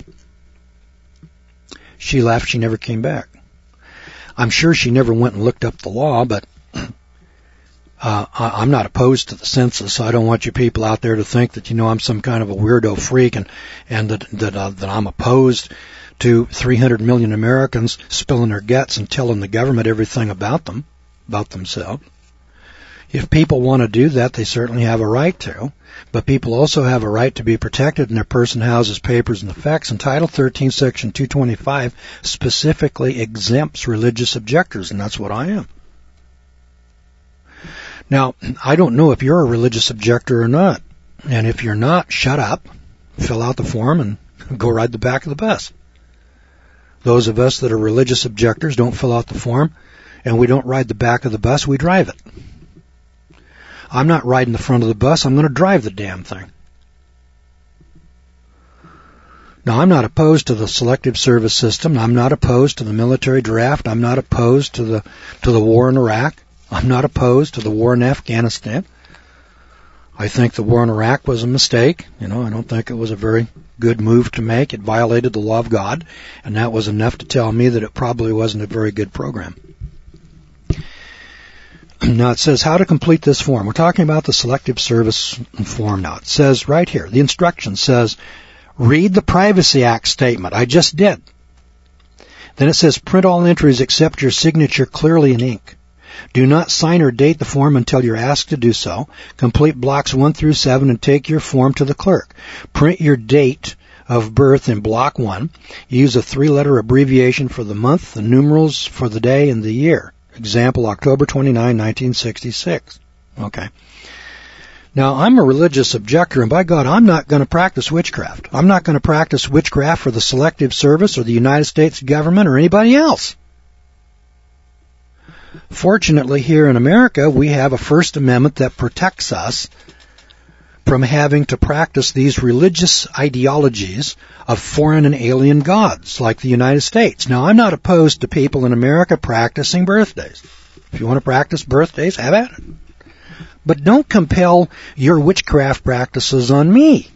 She left. She never came back. I'm sure she never went and looked up the law, but uh, I, I'm not opposed to the census. So I don't want you people out there to think that, you know, I'm some kind of a weirdo freak and, and that, that, uh, that I'm opposed to three hundred million Americans spilling their guts and telling the government everything about them, about themselves. If people want to do that, they certainly have a right to. But people also have a right to be protected in their person, houses, papers, and effects. And Title thirteen, Section two twenty-five specifically exempts religious objectors, and that's what I am. Now, I don't know if you're a religious objector or not. And if you're not, shut up, fill out the form, and go ride the back of the bus. Those of us that are religious objectors don't fill out the form, and we don't ride the back of the bus, we drive it. I'm not riding the front of the bus. I'm going to drive the damn thing. Now, I'm not opposed to the selective service system. I'm not opposed to the military draft. I'm not opposed to the to the war in Iraq. I'm not opposed to the war in Afghanistan. I think the war in Iraq was a mistake. You know, I don't think it was a very good move to make. It violated the law of God, and that was enough to tell me that it probably wasn't a very good program. Now it says how to complete this form. We're talking about the selective service form now. It says right here, the instruction says, read the Privacy Act statement. I just did. Then it says print all entries except your signature clearly in ink. Do not sign or date the form until you're asked to do so. Complete blocks one through seven and take your form to the clerk. Print your date of birth in block one. Use a three-letter abbreviation for the month, the numerals for the day, and the year. Example, October twenty-ninth, nineteen sixty-six. Okay. Now, I'm a religious objector, and by God, I'm not going to practice witchcraft. I'm not going to practice witchcraft for the Selective Service or the United States government or anybody else. Fortunately, here in America, we have a First Amendment that protects us from having to practice these religious ideologies of foreign and alien gods like the United States. Now, I'm not opposed to people in America practicing birthdays. If you want to practice birthdays, have at it. But don't compel your witchcraft practices on me.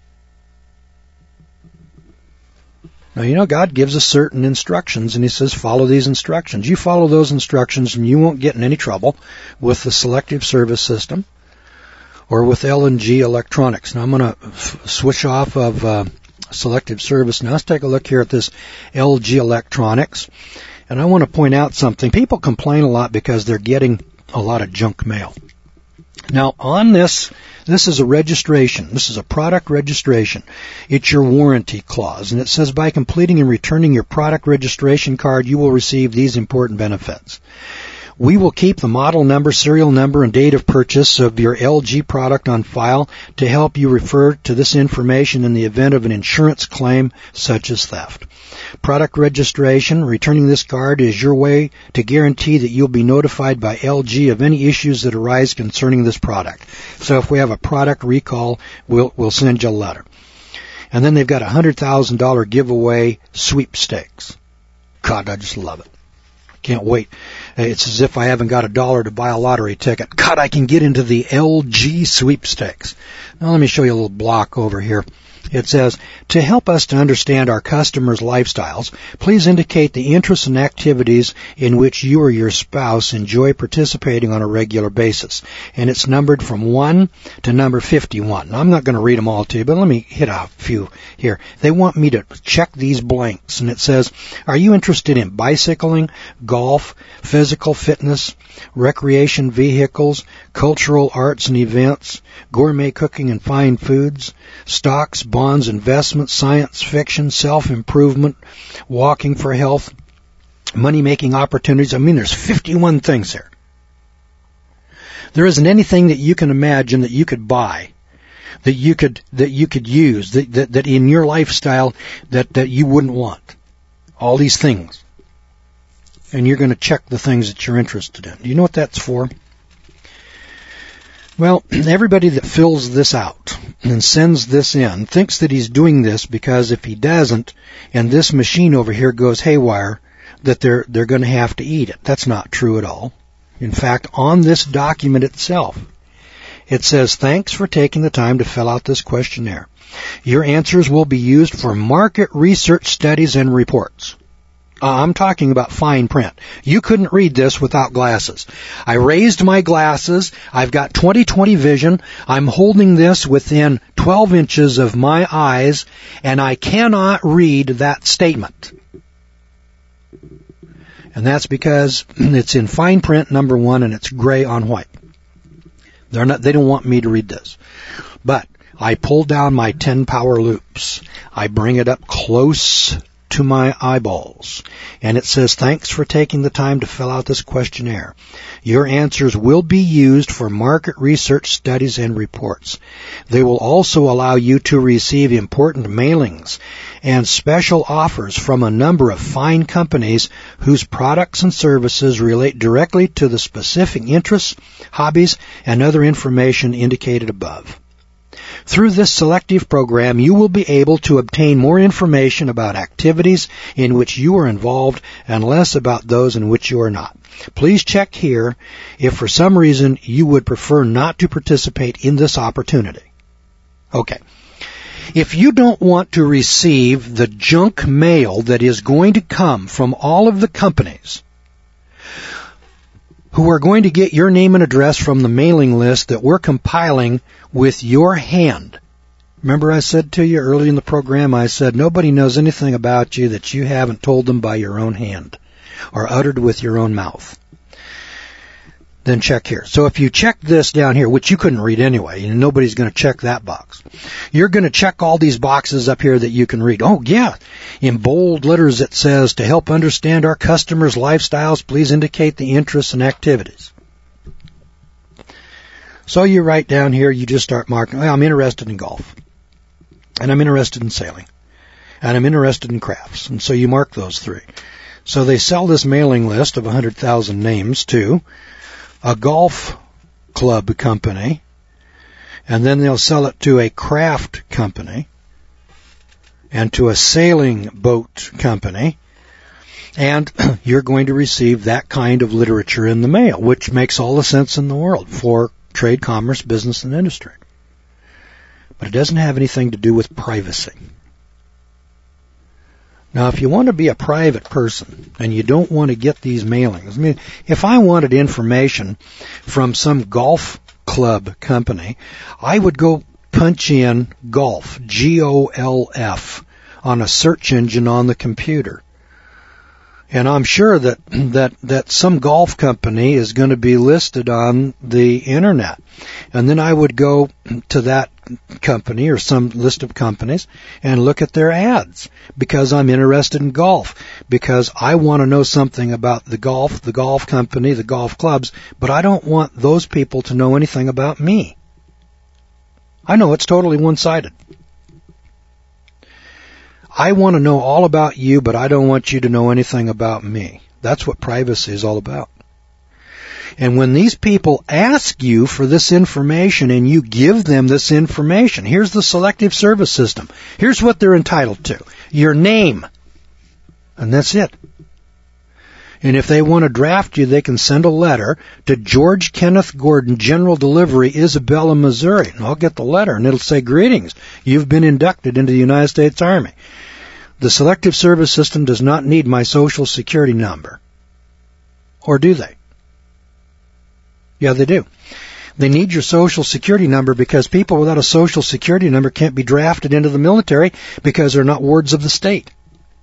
Now, you know, God gives us certain instructions, and He says, follow these instructions. You follow those instructions, and you won't get in any trouble with the Selective Service System or with L and G Electronics. Now, I'm going to f- switch off of uh, Selective Service. Now, let's take a look here at this L G Electronics. And I want to point out something. People complain a lot because they're getting a lot of junk mail. Now, on this, this is a registration. This is a product registration. It's your warranty clause. And it says, by completing and returning your product registration card, you will receive these important benefits. We will keep the model number, serial number, and date of purchase of your L G product on file to help you refer to this information in the event of an insurance claim such as theft. Product registration, returning this card, is your way to guarantee that you'll be notified by L G of any issues that arise concerning this product. So if we have a product recall, we'll, we'll send you a letter. And then they've got a one hundred thousand dollars giveaway sweepstakes. God, I just love it. Can't wait. It's as if I haven't got a dollar to buy a lottery ticket. God, I can get into the L G sweepstakes. Now let me show you a little block over here. It says, to help us to understand our customers' lifestyles, please indicate the interests and activities in which you or your spouse enjoy participating on a regular basis. And it's numbered from one to number fifty-one. Now, I'm not going to read them all to you, but let me hit a few here. They want me to check these blanks, and it says, are you interested in bicycling, golf, physical fitness, recreation vehicles, cultural arts and events, gourmet cooking and fine foods, stocks, bonds, investments, science fiction, self-improvement, walking for health, money-making opportunities? I mean, there's fifty-one things there. There isn't anything that you can imagine that you could buy, that you could that you could use, that that, that in your lifestyle that, that you wouldn't want. All these things. And you're going to check the things that you're interested in. Do you know what that's for? Well, everybody that fills this out and sends this in thinks that he's doing this because if he doesn't, and this machine over here goes haywire, that they're they're going to have to eat it. That's not true at all. In fact, on this document itself, it says, thanks for taking the time to fill out this questionnaire. Your answers will be used for market research studies and reports. Uh, I'm talking about fine print. You couldn't read this without glasses. I raised my glasses. I've got twenty twenty vision. I'm holding this within twelve inches of my eyes, and I cannot read that statement. And that's because it's in fine print, number one, and it's gray on white. They're not, they don't want me to read this. But I pull down my ten power loops. I bring it up close to my eyeballs. And it says, thanks for taking the time to fill out this questionnaire. Your answers will be used for market research studies and reports. They will also allow you to receive important mailings and special offers from a number of fine companies whose products and services relate directly to the specific interests, hobbies, and other information indicated above. Through this selective program, you will be able to obtain more information about activities in which you are involved and less about those in which you are not. Please check here if for some reason you would prefer not to participate in this opportunity. Okay. If you don't want to receive the junk mail that is going to come from all of the companies who are going to get your name and address from the mailing list that we're compiling with your hand. Remember I said to you early in the program, I said nobody knows anything about you that you haven't told them by your own hand or uttered with your own mouth. Then check here. So if you check this down here, which you couldn't read anyway, and nobody's going to check that box, you're going to check all these boxes up here that you can read. Oh, yeah. In bold letters it says, to help understand our customers' lifestyles, please indicate the interests and activities. So you write down here, you just start marking, well, I'm interested in golf, and I'm interested in sailing, and I'm interested in crafts. And so you mark those three. So they sell this mailing list of one hundred thousand names to a golf club company, and then they'll sell it to a craft company, and to a sailing boat company, and you're going to receive that kind of literature in the mail, which makes all the sense in the world for trade, commerce, business, and industry. But it doesn't have anything to do with privacy. Now, if you want to be a private person and you don't want to get these mailings, I mean, if I wanted information from some golf club company, I would go punch in golf, G O L F, on a search engine on the computer. And I'm sure that, that, that some golf company is going to be listed on the internet. And then I would go to that company or some list of companies and look at their ads because I'm interested in golf, because I want to know something about the golf, the golf company, the golf clubs, but I don't want those people to know anything about me. I know it's totally one-sided. I want to know all about you, but I don't want you to know anything about me. That's what privacy is all about. And when these people ask you for this information and you give them this information, here's the selective service system. Here's what they're entitled to. Your name. And that's it. And if they want to draft you, they can send a letter to George Kenneth Gordon, General Delivery, Isabella, Missouri. And I'll get the letter, and it'll say, greetings, you've been inducted into the United States Army. The Selective Service System does not need my Social Security number. Or do they? Yeah, they do. They need your Social Security number because people without a Social Security number can't be drafted into the military because they're not wards of the state.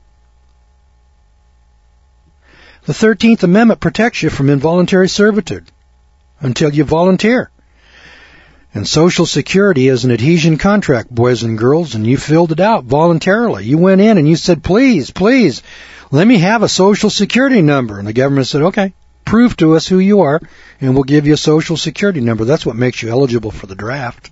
The thirteenth Amendment protects you from involuntary servitude until you volunteer. And Social Security is an adhesion contract, boys and girls, and you filled it out voluntarily. You went in and you said, please, please, let me have a Social Security number. And the government said, okay, prove to us who you are, and we'll give you a Social Security number. That's what makes you eligible for the draft.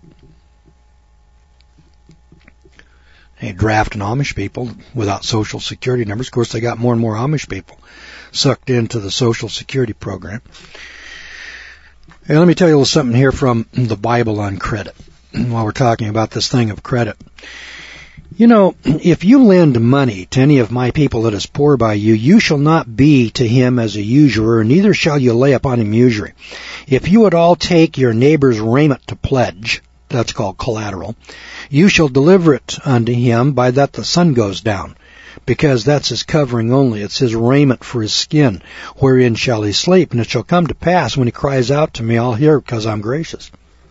They draft Amish people without Social Security numbers. Of course, they got more and more Amish people sucked into the Social Security program. Hey, let me tell you a little something here from the Bible on credit while we're talking about this thing of credit. You know, if you lend money to any of my people that is poor by you, you shall not be to him as a usurer, neither shall you lay upon him usury. If you would all take your neighbor's raiment to pledge, that's called collateral, you shall deliver it unto him by that the sun goes down, because that's his covering only. It's his raiment for his skin. Wherein shall he sleep? And it shall come to pass, when he cries out to me, I'll hear, because I'm gracious.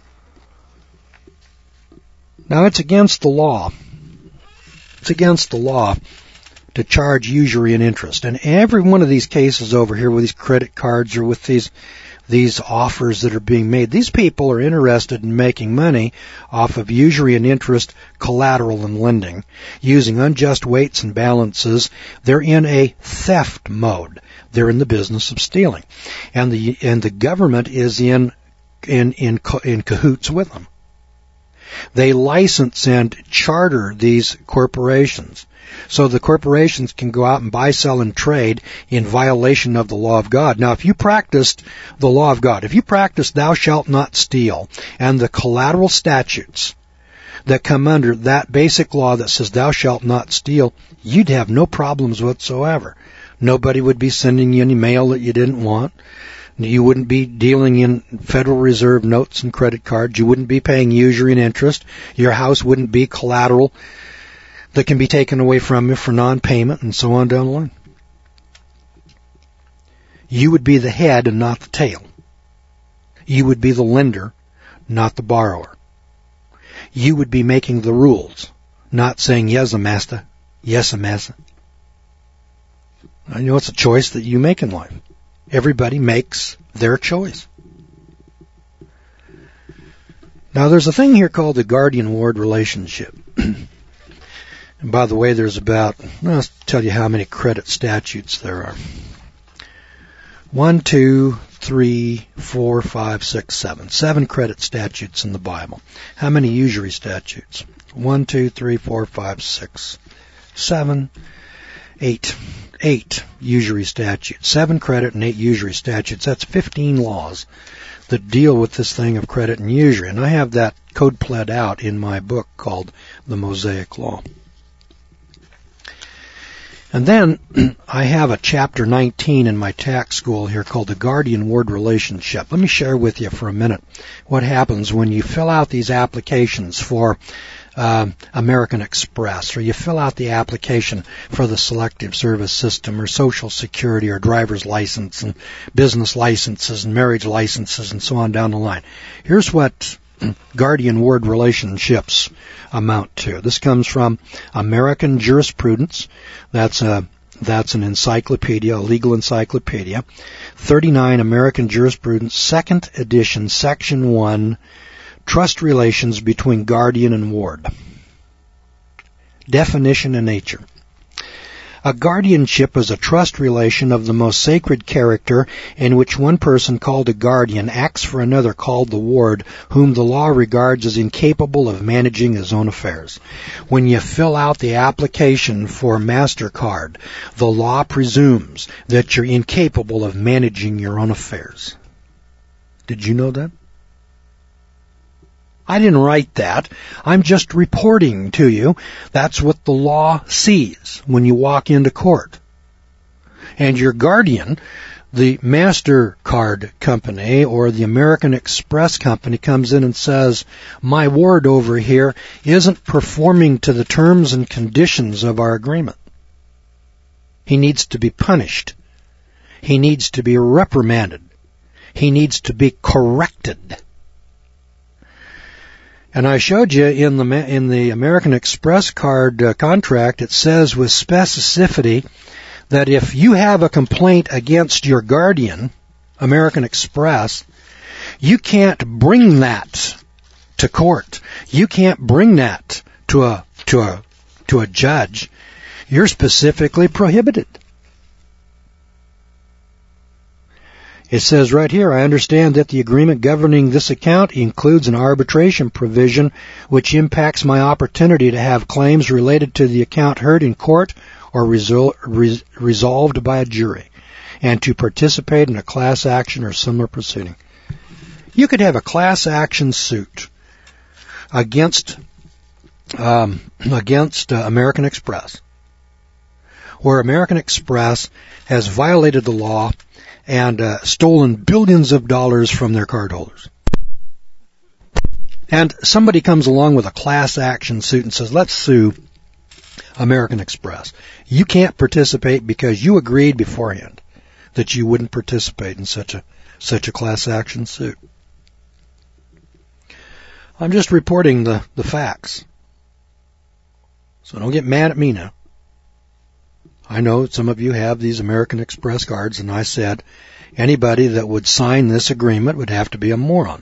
Now, it's against the law. It's against the law to charge usury and interest. And every one of these cases over here with these credit cards or with these these offers that are being made, these people are interested in making money off of usury and interest, collateral and lending, using unjust weights and balances. They're in a theft mode. They're in the business of stealing. And the and the government is in in in, in cahoots with them. They license and charter these corporations. So the corporations can go out and buy, sell, and trade in violation of the law of God. Now, if you practiced the law of God, if you practiced thou shalt not steal, and the collateral statutes that come under that basic law that says thou shalt not steal, you'd have no problems whatsoever. Nobody would be sending you any mail that you didn't want. You wouldn't be dealing in Federal Reserve notes and credit cards. You wouldn't be paying usury and interest. Your house wouldn't be collateral that can be taken away from you for non-payment, and so on down the line. You would be the head and not the tail. You would be the lender, not the borrower. You would be making the rules, not saying, yes, master, yes, master. I know it's a choice that you make in life. Everybody makes their choice. Now, there's a thing here called the guardian-ward relationship. And by the way, there's about, I'll tell you how many credit statutes there are. One, two, three, four, five, six, seven. Seven credit statutes in the Bible. How many usury statutes? One, two, three, four, five, six, seven, eight. Eight usury statutes. Seven credit and eight usury statutes. That's fifteen laws that deal with this thing of credit and usury. And I have that code pled out in my book called The Mosaic Law. And then I have a chapter nineteen in my tax school here called the guardian-ward relationship. Let me share with you for a minute what happens when you fill out these applications for uh, American Express, or you fill out the application for the Selective Service System, or Social Security, or driver's license, and business licenses, and marriage licenses, and so on down the line. Here's what guardian-ward relationships amount to. This comes from American Jurisprudence. That's a that's an encyclopedia, a legal encyclopedia. thirty-nine American Jurisprudence, second edition, section one, trust relations between guardian and ward. Definition and nature. A guardianship is a trust relation of the most sacred character in which one person called a guardian acts for another called the ward, whom the law regards as incapable of managing his own affairs. When you fill out the application for MasterCard, the law presumes that you're incapable of managing your own affairs. Did you know that? I didn't write that. I'm just reporting to you. That's what the law sees when you walk into court. And your guardian, the MasterCard company or the American Express company, comes in and says, my ward over here isn't performing to the terms and conditions of our agreement. He needs to be punished. He needs to be reprimanded. He needs to be corrected. And I showed you in the in the American Express card uh, contract, it says with specificity that if you have a complaint against your guardian, American Express, you can't bring that to court. You can't bring that to a to a to a judge. You're specifically prohibited. It says right here, I understand that the agreement governing this account includes an arbitration provision which impacts my opportunity to have claims related to the account heard in court or resol- res- resolved by a jury, and to participate in a class action or similar proceeding. You could have a class action suit against um, against uh, American Express, where American Express has violated the law and uh, stolen billions of dollars from their cardholders. And somebody comes along with a class action suit and says, let's sue American Express. You can't participate because you agreed beforehand that you wouldn't participate in such a such a class action suit. I'm just reporting the, the facts. So don't get mad at me now. I know some of you have these American Express cards, and I said anybody that would sign this agreement would have to be a moron.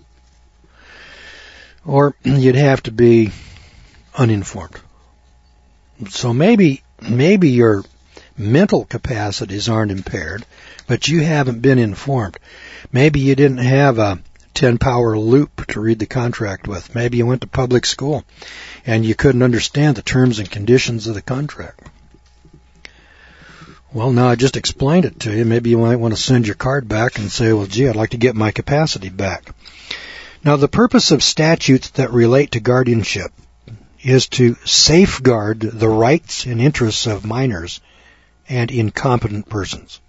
Or you'd have to be uninformed. So maybe maybe your mental capacities aren't impaired, but you haven't been informed. Maybe you didn't have a ten-power loop to read the contract with. Maybe you went to public school and you couldn't understand the terms and conditions of the contract. Well, now I just explained it to you. Maybe you might want to send your card back and say, well, gee, I'd like to get my capacity back. Now, the purpose of statutes that relate to guardianship is to safeguard the rights and interests of minors and incompetent persons.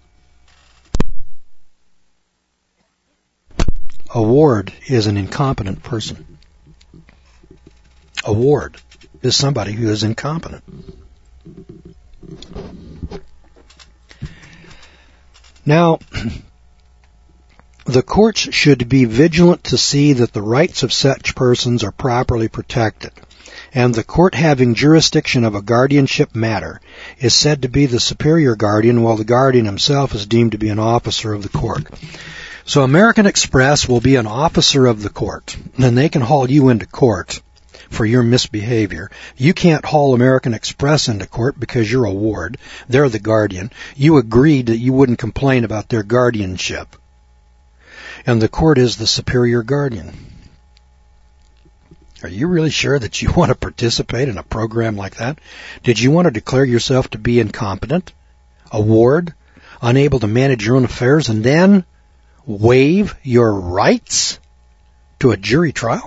A ward is an incompetent person. A ward is somebody who is incompetent. Now, the courts should be vigilant to see that the rights of such persons are properly protected, and the court having jurisdiction of a guardianship matter is said to be the superior guardian, while the guardian himself is deemed to be an officer of the court. So American Express will be an officer of the court, and they can haul you into court for your misbehavior. You can't haul American Express into court because you're a ward. They're the guardian. You agreed that you wouldn't complain about their guardianship. And the court is the superior guardian. Are you really sure that you want to participate in a program like that? Did you want to declare yourself to be incompetent, a ward, unable to manage your own affairs, and then waive your rights to a jury trial?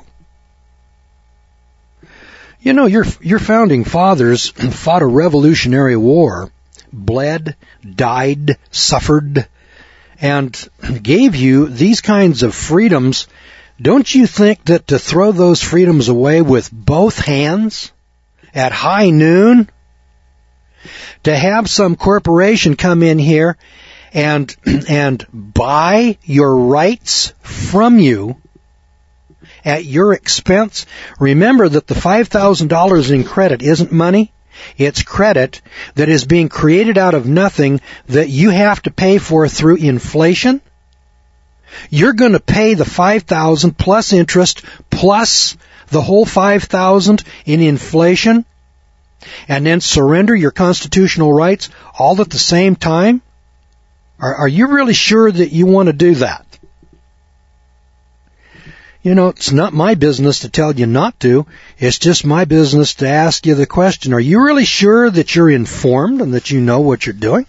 You know, your your founding fathers fought a revolutionary war, bled, died, suffered, and gave you these kinds of freedoms. Don't you think that to throw those freedoms away with both hands at high noon, to have some corporation come in here and and buy your rights from you at your expense? Remember that the five thousand dollars in credit isn't money. It's credit that is being created out of nothing that you have to pay for through inflation. You're going to pay the five thousand dollars plus interest plus the whole five thousand dollars in inflation and then surrender your constitutional rights all at the same time? Are, are you really sure that you want to do that? You know, it's not my business to tell you not to. It's just my business to ask you the question, are you really sure that you're informed and that you know what you're doing?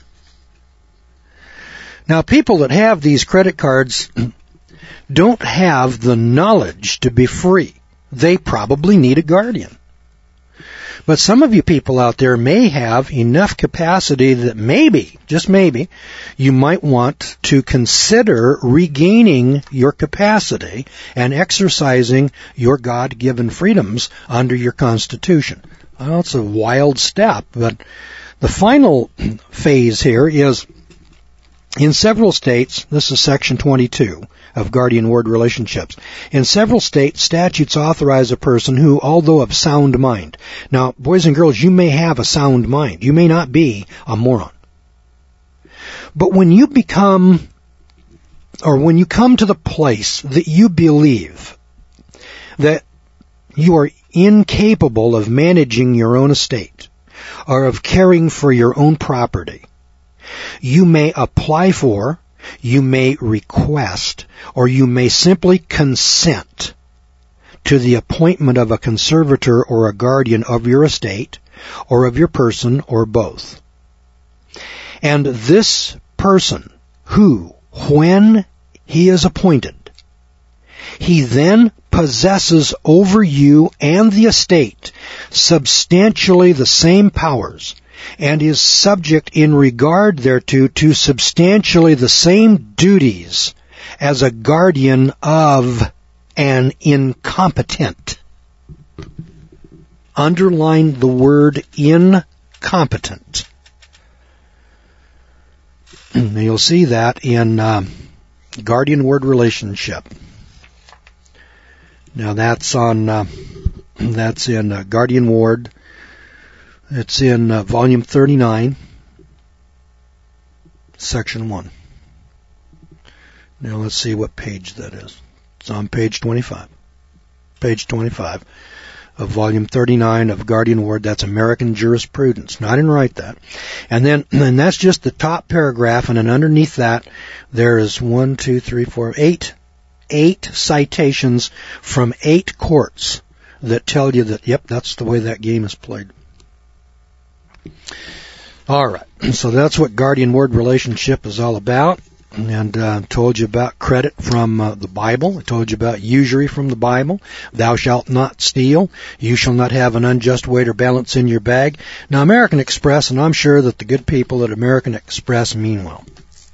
Now, people that have these credit cards don't have the knowledge to be free. They probably need a guardian. But some of you people out there may have enough capacity that maybe, just maybe, you might want to consider regaining your capacity and exercising your God-given freedoms under your Constitution. Well, it's a wild step, but the final phase here is in several states, this is Section twenty-two of guardian-ward relationships. In several states, statutes authorize a person who, although of sound mind. Now, boys and girls, you may have a sound mind. You may not be a moron. But when you become, or when you come to the place that you believe that you are incapable of managing your own estate or of caring for your own property, you may apply for, you may request, or you may simply consent to the appointment of a conservator or a guardian of your estate or of your person or both. And this person who, when he is appointed, he then possesses over you and the estate substantially the same powers and is subject in regard thereto to substantially the same duties as a guardian of an incompetent. Underline the word incompetent. You'll see that in uh, guardian-ward relationship. Now that's on uh, that's in uh, Guardian Ward. It's in uh, volume thirty-nine, section one. Now let's see what page that is. It's on page twenty-five. Page twenty-five of volume thirty-nine of Guardian Ward. That's American Jurisprudence. Now I didn't write that. And then, and that's just the top paragraph, and then underneath that there is one, two, three, four, eight, eight citations from eight courts that tell you that, yep, that's the way that game is played. All right, so that's what guardian-ward relationship is all about. And uh, told you about credit from uh, the Bible. I told you about usury from the Bible. Thou shalt not steal. You shall not have an unjust weight or balance in your bag. Now, American Express, and I'm sure that the good people at American Express mean well,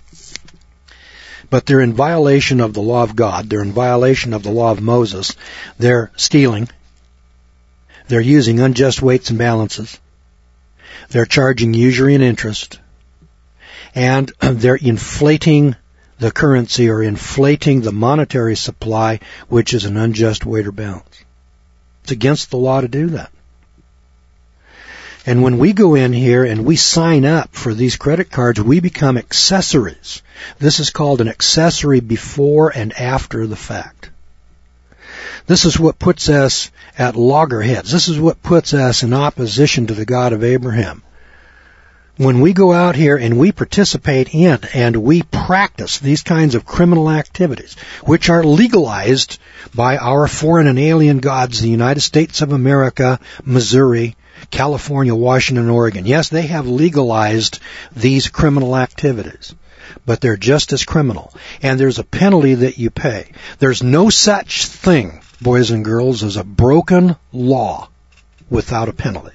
but they're in violation of the law of God. They're in violation of the law of Moses. They're stealing. They're using unjust weights and balances. They're charging usury and interest. And they're inflating the currency or inflating the monetary supply, which is an unjust weight or balance. It's against the law to do that. And when we go in here and we sign up for these credit cards, we become accessories. This is called an accessory before and after the fact. This is what puts us at loggerheads. This is what puts us in opposition to the God of Abraham. When we go out here and we participate in and we practice these kinds of criminal activities, which are legalized by our foreign and alien gods, the United States of America, Missouri, California, Washington, Oregon. Yes, they have legalized these criminal activities, but they're just as criminal. And there's a penalty that you pay. There's no such thing, boys and girls, as a broken law without a penalty.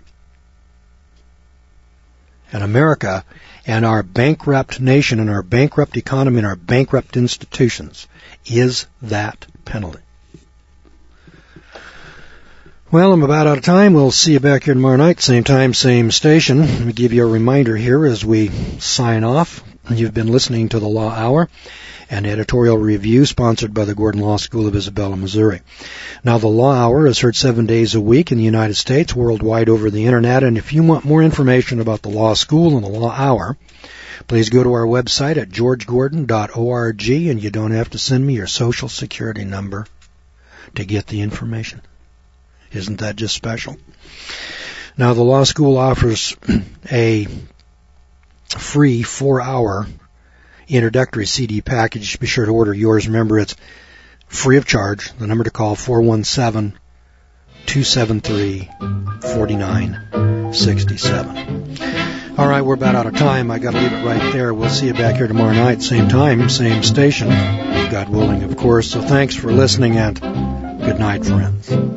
And America and our bankrupt nation and our bankrupt economy and our bankrupt institutions is that penalty. Well, I'm about out of time. We'll see you back here tomorrow night, same time, same station. Let me give you a reminder here as we sign off. You've been listening to the Law Hour, an editorial review sponsored by the Gordon Law School of Isabella, Missouri. Now, the Law Hour is heard seven days a week in the United States, worldwide over the Internet. And if you want more information about the Law School and the Law Hour, please go to our website at george gordon dot org, and you don't have to send me your Social Security number to get the information. Isn't that just special? Now, the Law School offers a free four-hour introductory C D package. Be sure to order yours. Remember, it's free of charge. The number to call, four one seven, two seven three, four nine six seven. All right, we're about out of time. I got to leave it right there. We'll see you back here tomorrow night, same time, same station, God willing, of course. So thanks for listening, and good night, friends.